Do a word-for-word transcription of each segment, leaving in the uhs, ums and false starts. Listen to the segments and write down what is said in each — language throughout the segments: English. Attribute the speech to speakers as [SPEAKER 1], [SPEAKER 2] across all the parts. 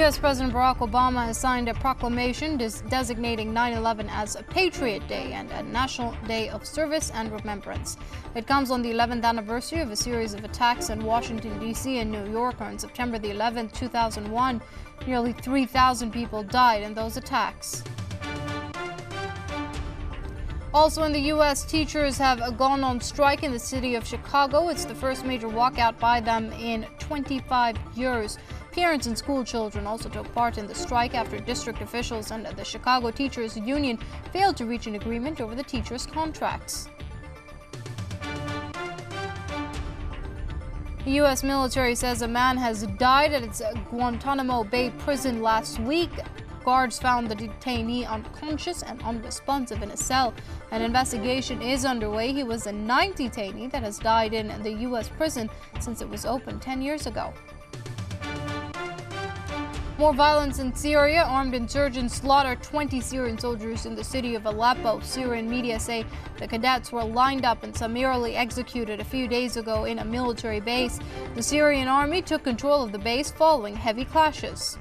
[SPEAKER 1] U S President Barack Obama has signed a proclamation designating nine eleven as a Patriot Day and a National Day of Service and Remembrance. It comes on the eleventh anniversary of a series of attacks in Washington, D C and New York on September the eleventh, two thousand one. Nearly three thousand people died in those attacks. Also in the U S, teachers have gone on strike in the city of Chicago. It's the first major walkout by them in twenty-five years. Parents and school children also took part in the strike after district officials and the Chicago Teachers Union failed to reach an agreement over the teachers' contracts. The U S military says a man has died at its Guantanamo Bay prison last week. Guards found the detainee unconscious and unresponsive in a cell. An investigation is underway. He was the ninth detainee that has died in the U S prison since it was opened ten years ago. More violence in Syria. Armed insurgents slaughtered twenty Syrian soldiers in the city of Aleppo. Syrian media say the cadets were lined up and summarily executed a few days ago in a military base. The Syrian army took control of the base following heavy clashes.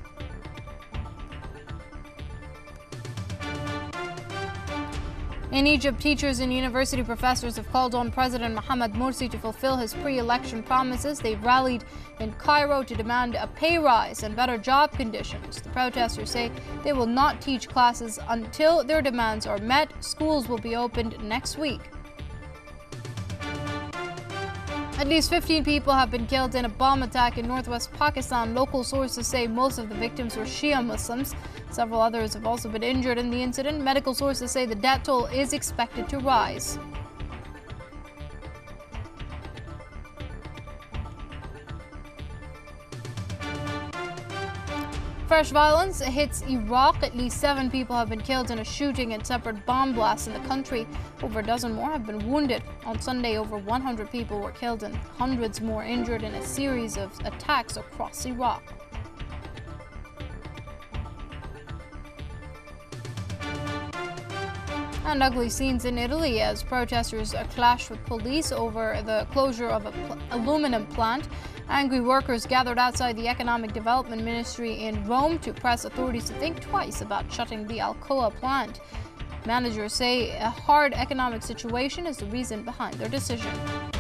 [SPEAKER 1] In Egypt, teachers and university professors have called on President Mohamed Morsi to fulfill his pre-election promises. They've rallied in Cairo to demand a pay rise and better job conditions. The protesters say they will not teach classes until their demands are met. Schools will be opened next week. At least fifteen people have been killed in a bomb attack in northwest Pakistan. Local sources say most of the victims were Shia Muslims. Several others have also been injured in the incident. Medical sources say the death toll is expected to rise. Fresh violence hits Iraq. At least seven people have been killed in a shooting and separate bomb blasts in the country. Over a dozen more have been wounded. On Sunday, over one hundred people were killed and hundreds more injured in a series of attacks across Iraq. And ugly scenes in Italy as protesters clashed with police over the closure of an pl- aluminum plant. Angry workers gathered outside the Economic Development Ministry in Rome to press authorities to think twice about shutting the Alcoa plant. Managers say a hard economic situation is the reason behind their decision.